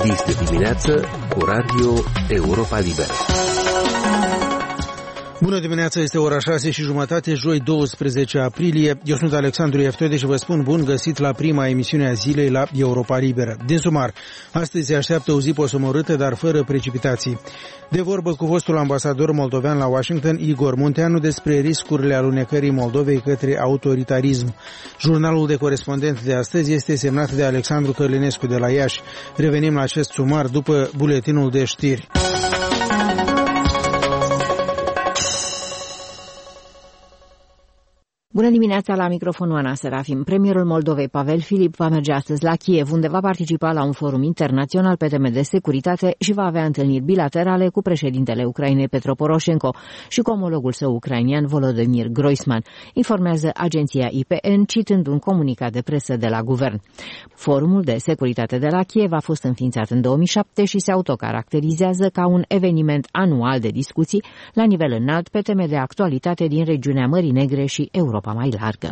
Este dimineață cu Radio Europa Liberă. Bună dimineața, este ora 6:30, joi 12 aprilie. Eu sunt Alexandru Eftode și vă spun bun găsit la prima emisiune a zilei la Europa Liberă. Din sumar, astăzi se așteaptă o zi posomorâtă, dar fără precipitații. De vorbă cu fostul ambasador moldovean la Washington, Igor Munteanu, despre riscurile alunecării Moldovei către autoritarism. Jurnalul de corespondent de astăzi este semnat de Alexandru Cărlinescu de la Iași. Revenim la acest sumar după buletinul de știri. Bună dimineața, la microfonul Ana Serafim. Premierul Moldovei, Pavel Filip, va merge astăzi la Kiev, unde va participa la un forum internațional pe teme de securitate și va avea întâlniri bilaterale cu președintele Ucrainei Petro Poroșenko și cu omologul său ucrainian Volodymyr Groisman, informează agenția IPN, citând un comunicat de presă de la guvern. Forumul de securitate de la Kiev a fost înființat în 2007 și se autocaracterizează ca un eveniment anual de discuții la nivel înalt pe teme de actualitate din regiunea Mării Negre și Europa mai largă.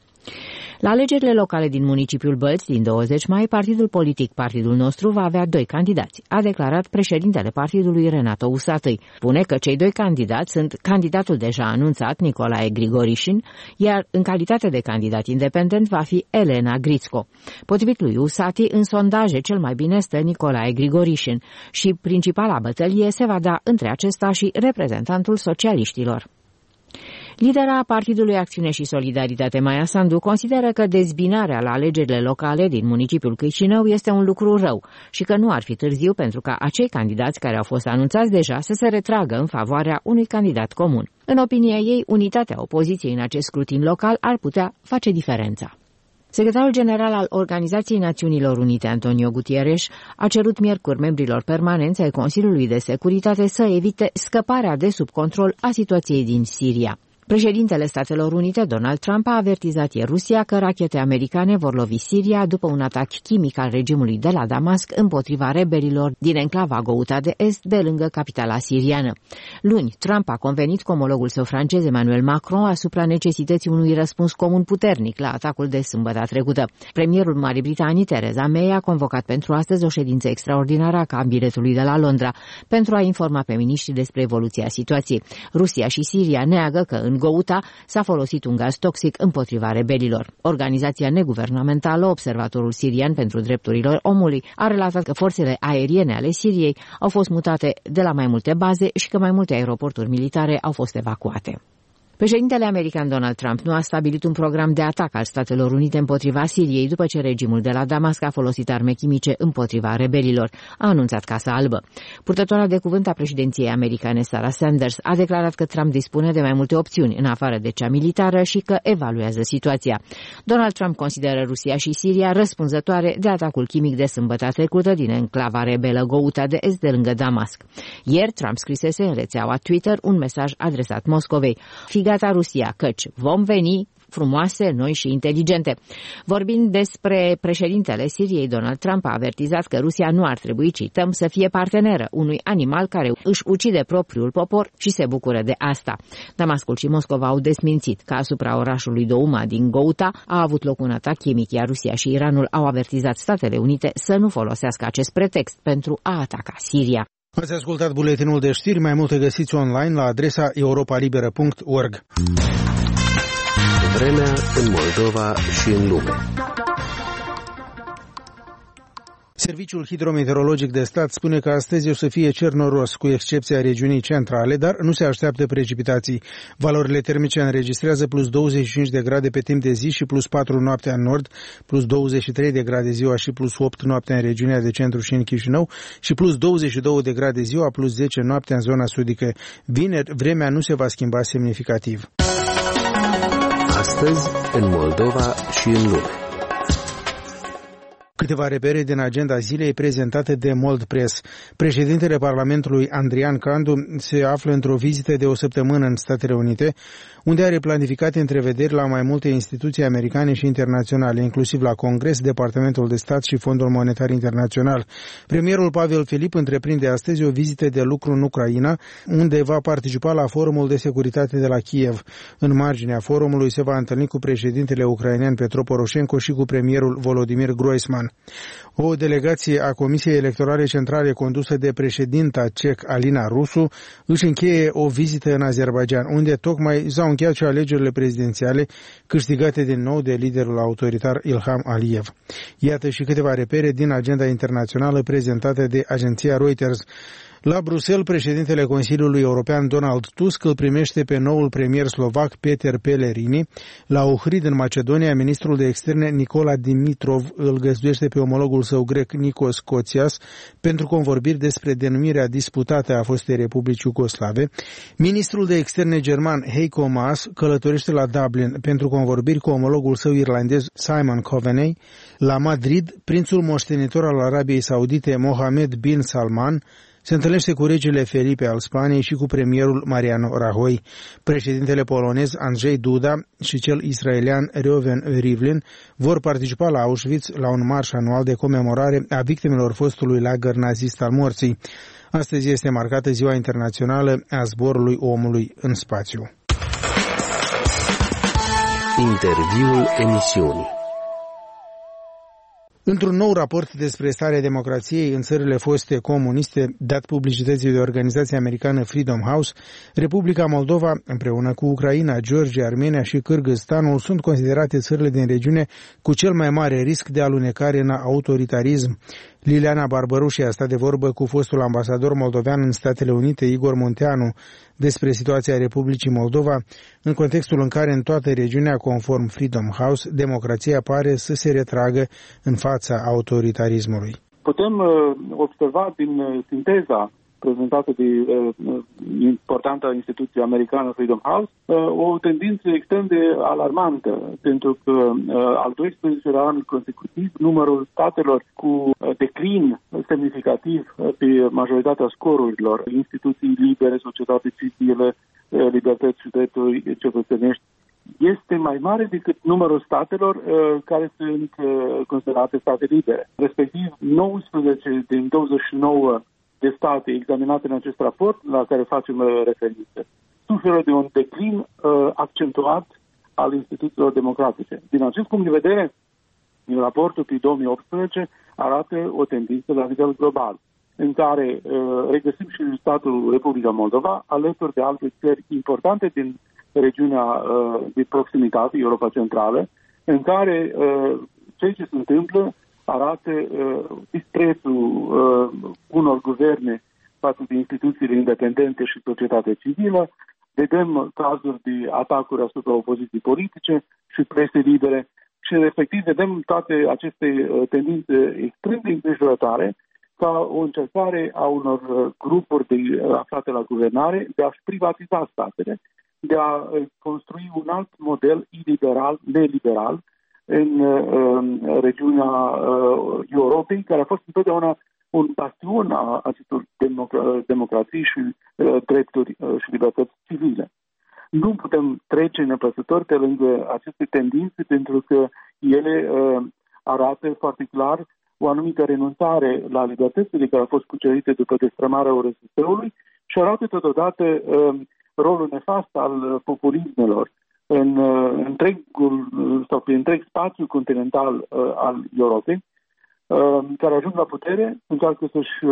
La alegerile locale din municipiul Bălți din 20 mai, partidul politic Partidul Nostru va avea 2 candidați, a declarat președintele partidului Renato Usatăi. Spune că cei 2 candidați sunt candidatul deja anunțat Nicolae Grigorișin, iar în calitate de candidat independent va fi Elena Grițco. Potrivit lui Usati, în sondaje cel mai bine stă Nicolae Grigorișin și principala bătălie se va da între acesta și reprezentantul socialiștilor. Lidera Partidului Acțiune și Solidaritate, Maia Sandu, consideră că dezbinarea la alegerile locale din municipiul Chișinău este un lucru rău și că nu ar fi târziu pentru ca acei candidați care au fost anunțați deja să se retragă în favoarea unui candidat comun. În opinia ei, unitatea opoziției în acest scrutin local ar putea face diferența. Secretarul general al Organizației Națiunilor Unite, Antonio Guterres, a cerut miercuri membrilor permanenți ai Consiliului de Securitate să evite scăparea de sub control a situației din Siria. Președintele Statelor Unite, Donald Trump, a avertizat ieri Rusia că rachete americane vor lovi Siria după un atac chimic al regimului de la Damasc împotriva rebelilor din enclava Ghouta de Est, de lângă capitala siriană. Luni, Trump a convenit cu omologul său francez Emmanuel Macron asupra necesității unui răspuns comun puternic la atacul de sâmbătă trecută. Premierul Marii Britanii, Theresa May, a convocat pentru astăzi o ședință extraordinară a cabinetului de la Londra pentru a informa pe miniștri despre evoluția situației. Rusia și Siria neagă că în Ghouta s-a folosit un gaz toxic împotriva rebelilor. Organizația neguvernamentală Observatorul Sirian pentru Drepturile Omului a relatat că forțele aeriene ale Siriei au fost mutate de la mai multe baze și că mai multe aeroporturi militare au fost evacuate. Președintele american Donald Trump nu a stabilit un program de atac al Statelor Unite împotriva Siriei după ce regimul de la Damasc a folosit arme chimice împotriva rebelilor, a anunțat Casa Albă. Purtătoarea de cuvânt a președinției americane, Sarah Sanders, a declarat că Trump dispune de mai multe opțiuni în afară de cea militară și că evaluează situația. Donald Trump consideră Rusia și Siria răspunzătoare de atacul chimic de sâmbătă trecută din enclava rebelă Ghouta de Est de lângă Damasc. Ieri, Trump scrisese în rețeaua Twitter un mesaj adresat Moscovei: gata Rusia, căci vom veni frumoase, noi și inteligente. Vorbind despre președintele Siriei, Donald Trump a avertizat că Rusia nu ar trebui, cităm, să fie parteneră unui animal care își ucide propriul popor și se bucură de asta. Damascul și Moscova au desmințit că asupra orașului Douma din Ghouta a avut loc un atac chimic, iar Rusia și Iranul au avertizat Statele Unite să nu folosească acest pretext pentru a ataca Siria. Ați ascultat buletinul de știri, mai multe găsiți online la adresa europalibera.org. Vremea în Moldova și în lume. Serviciul Hidrometeorologic de Stat spune că astăzi o să fie cer noros, cu excepția regiunii centrale, dar nu se așteaptă precipitații. Valorile termice înregistrează plus 25 de grade pe timp de zi și plus 4 noaptea în nord, plus 23 de grade ziua și plus 8 noaptea în regiunea de centru și în Chișinău și plus 22 de grade ziua, plus 10 noaptea în zona sudică. Vineri, vremea nu se va schimba semnificativ. Astăzi, în Moldova și în lume. Câteva repere din agenda zilei prezentate de Moldpress. Președintele Parlamentului, Andrian Candu, se află într-o vizită de o săptămână în Statele Unite, unde are planificate întrevederi la mai multe instituții americane și internaționale, inclusiv la Congres, Departamentul de Stat și Fondul Monetar Internațional. Premierul Pavel Filip întreprinde astăzi o vizită de lucru în Ucraina, unde va participa la Forumul de Securitate de la Kiev. În marginea forumului se va întâlni cu președintele ucrainean Petro Poroșenko și cu premierul Volodymyr Groisman. O delegație a Comisiei Electorale Centrale condusă de președinta ceh Alina Rusu își încheie o vizită în Azerbaidjan, unde tocmai s-au încheiat și alegerile prezidențiale câștigate din nou de liderul autoritar Ilham Aliyev. Iată și câteva repere din agenda internațională prezentată de agenția Reuters. La Bruxelles, președintele Consiliului European Donald Tusk îl primește pe noul premier slovac Peter Pellegrini. La Ohrid, în Macedonia, ministrul de externe Nicola Dimitrov îl găzduiește pe omologul său grec Nikos Kotzias pentru convorbiri despre denumirea disputată a fostei Republici Iugoslave. Ministrul de externe german Heiko Maas călătorește la Dublin pentru convorbiri cu omologul său irlandez Simon Coveney. La Madrid, prințul moștenitor al Arabiei Saudite Mohammed bin Salman se întâlnește cu regele Felipe al Spaniei și cu premierul Mariano Rajoy. Președintele polonez Andrzej Duda și cel israelian Reuven Rivlin vor participa la Auschwitz la un marș anual de comemorare a victimelor fostului lagăr nazist al morții. Astăzi este marcată Ziua Internațională a Zborului Omului în Spațiu. Interviul emisiunii. Într-un nou raport despre starea democrației în țările foste comuniste, dat publicității de organizația americană Freedom House, Republica Moldova, împreună cu Ucraina, Georgia, Armenia și Kârgâzstanul, sunt considerate țările din regiune cu cel mai mare risc de alunecare în autoritarism. Liliana Barbaruși a stat de vorbă cu fostul ambasador moldovean în Statele Unite, Igor Munteanu, despre situația Republicii Moldova, în contextul în care în toată regiunea, conform Freedom House, democrația pare să se retragă în fața autoritarismului. Putem observa din sinteza prezentată de importanta instituție americană Freedom House o tendință extrem de alarmantă, pentru că al 12-lea an consecutiv numărul statelor cu declin semnificativ pe majoritatea scorurilor, instituții libere, societate civilă, libertăți și drepturi cetățenești, este mai mare decât numărul statelor care sunt considerate state libere. Respectiv, 19 din 29 de state examinate în acest raport, la care facem referință, suferă de un declin accentuat al instituțiilor democratice. Din acest punct de vedere, raportul pe 2018 arată o tendință la nivel global, în care regăsim și statul Republica Moldova, alături de alte țări importante din regiunea de proximitate, Europa Centrală, în care ceea ce se întâmplă arată disprețul unor guverne față de instituțiile independente și societatea civilă. Vedem cazuri de atacuri asupra opoziției politice și prese libere și respectiv vedem toate aceste tendințe extrem de îngrijorătoare ca o încercare a unor grupuri aflate la guvernare de a-și privatiza statele, de a construi un alt model iliberal, neliberal, în regiunea Europei, care a fost întotdeauna un bastion a acestor democrații și drepturi și libertăți civile. Nu putem trece nepăsător pe lângă aceste tendințe, pentru că ele arată foarte clar o anumită renunțare la libertățile care au fost cucerite după destrămarea URSS-ului și arată totodată rolul nefast al populismelor în întregul sau pe întreg spațiu continental al Europei, care ajung la putere, încearcă să-și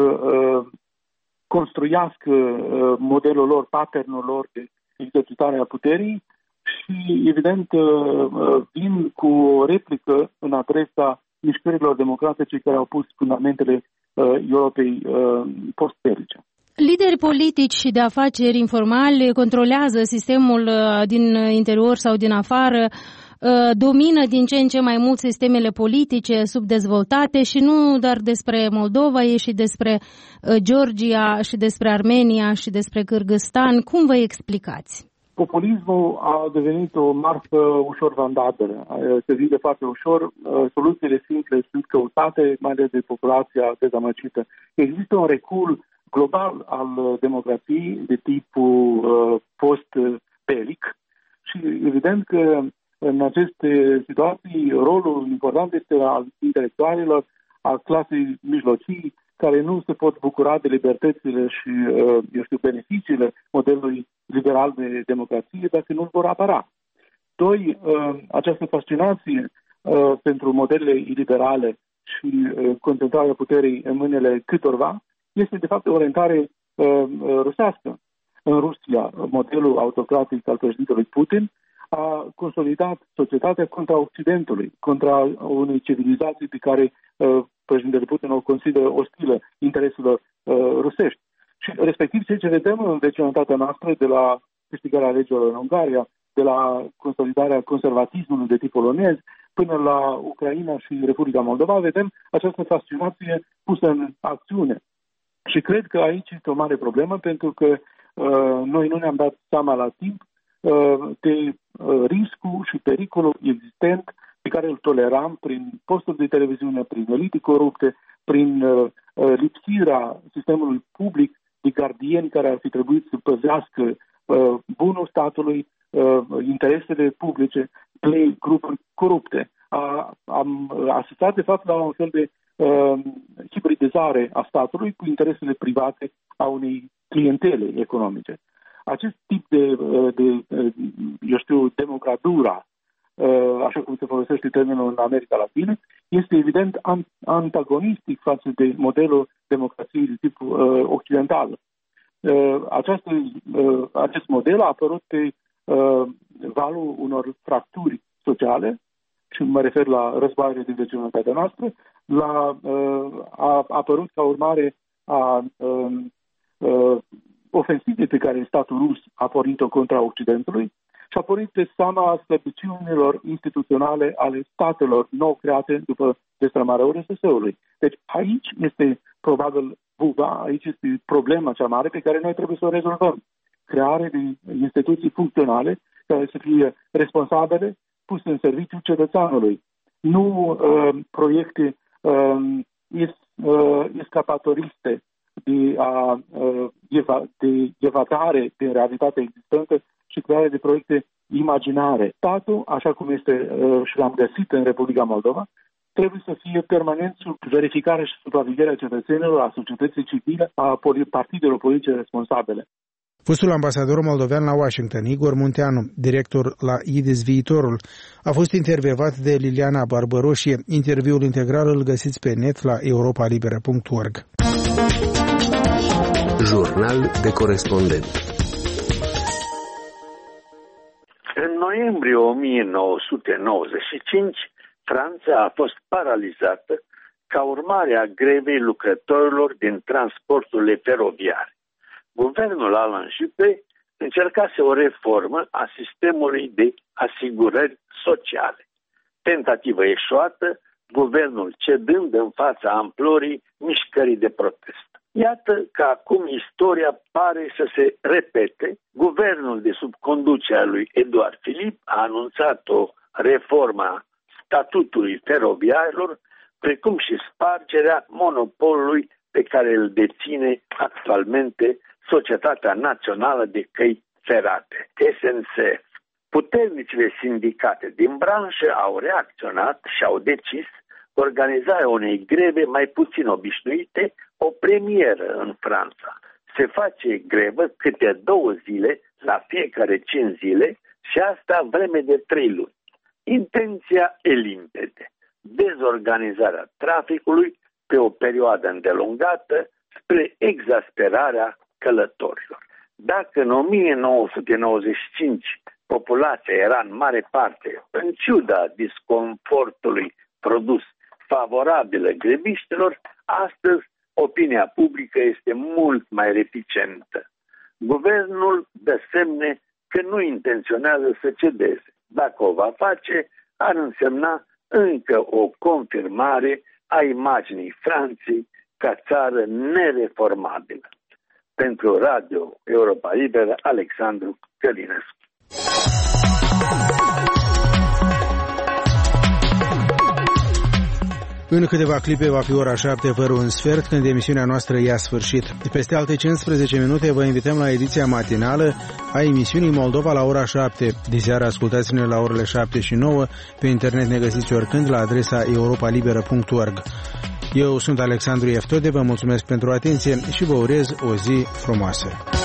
construiască modelul lor, patternul lor de exercitare a puterii și, evident, vin cu o replică în adresa mișcărilor democratice care au pus fundamentele Europei post-belice. Lideri politici și de afaceri informali controlează sistemul din interior sau din afară, domină din ce în ce mai mult sistemele politice subdezvoltate și nu doar despre Moldova, e și despre Georgia și despre Armenia și despre Kârgâzstan. Cum vă explicați? Populismul a devenit o marfă ușor vandabilă. Se vinde foarte ușor, soluțiile simple sunt căutate, mai ales de populația dezamăgită. Există un recul global al democrației de tipul post-belic și evident că în aceste situații rolul important este al intelectualilor, a clasei mijlocii, care nu se pot bucura de libertățile și, beneficiile modelului liberal de democrație dacă nu îl vor apăra. Doi, această fascinație pentru modelele iliberale și concentrarea puterii în mâinile câtorva este de fapt o orientare rusească. În Rusia, modelul autocratic al președintelui Putin a consolidat societatea contra Occidentului, contra unei civilizații pe care președintele Putin o consideră ostilă intereselor rusești. Și respectiv ceea ce vedem în vecinătatea noastră, de la câștigarea alegerilor în Ungaria, de la consolidarea conservatismului de tip polonez, până la Ucraina și Republica Moldova, vedem această fascinație pusă în acțiune. Și cred că aici este o mare problemă, pentru că noi nu ne-am dat seama la timp de riscul și pericolul existent pe care îl toleram prin posturi de televiziune, prin elite corupte, prin lipsirea sistemului public de gardieni care ar fi trebuit să păzească bunul statului, interesele publice, de grupuri corupte. Am asistat, de fapt, la un fel de hibridizare a statului cu interesele private a unei clientele economice. Acest tip de democratura, așa cum se folosește termenul în America Latină, este evident antagonistic față de modelul democrației de tip occidental. Acest model a apărut pe valul unor fracturi sociale, și mă refer la războaiele din vecinătatea noastră, a apărut ca urmare a ofensivei pe care statul rus a pornit-o contra Occidentului și a pornit pe seama slăbiciunilor instituționale ale statelor nou create după destrămarea URSS-ului. Deci aici este probabil buba, aici este problema cea mare pe care noi trebuie să o rezolvăm. Creare de instituții funcționale care să fie responsabile, puse în serviciu cetățeanului. Nu proiecte escapatoriste de evadare din realitatea existentă și creare de proiecte imaginare. Statul, așa cum este și l-am găsit în Republica Moldova, trebuie să fie permanent sub verificarea și supravegherea cetățenilor, a societății civile, a partidelor politice responsabile. Fostul ambasador moldovean la Washington, Igor Munteanu, director la IDIS Viitorul, a fost intervievat de Liliana Barbăroșie. Interviul integral îl găsiți pe net la europalibera.org. Jurnal de corespondent. În noiembrie 1995, Franța a fost paralizată ca urmare a grevei lucrătorilor din transporturile feroviare. Guvernul Alain Juppé încercase o reformă a sistemului de asigurări sociale. Tentativă eșuată, guvernul cedând în fața amplorii mișcării de protest. Iată că acum istoria pare să se repete. Guvernul de sub conducerea lui Édouard Philippe a anunțat o reformă a statutului feroviarilor, precum și spargerea monopolului pe care îl deține actualmente Societatea Națională de Căi Ferate, SNCF. Puternicile sindicate din branșă au reacționat și au decis organizarea unei greve mai puțin obișnuite, o premieră în Franța. Se face grevă câte 2 zile la fiecare 5 zile și asta vreme de 3 luni. Intenția e limpede: dezorganizarea traficului pe o perioadă îndelungată spre exasperarea călătorilor. Dacă în 1995 populația era în mare parte, în ciuda disconfortului produs, favorabilă greviștilor, astăzi opinia publică este mult mai reticentă. Guvernul dă semne că nu intenționează să cedeze. Dacă o va face, ar însemna încă o confirmare a imaginii Franței ca țară nereformabilă. Pentru Radio Europa Liberă, Alexandru Călinescu. În câteva clipe va fi ora 7 fără un sfert, când emisiunea noastră ia sfârșit. Peste alte 15 minute vă invităm la ediția matinală a emisiunii Moldova la ora 7. Diseară ascultați-ne la orele 7 și 9. Pe internet ne găsiți oricând la adresa europalibera.org. Eu sunt Alexandru Eftode, vă mulțumesc pentru atenție și vă urez o zi frumoasă.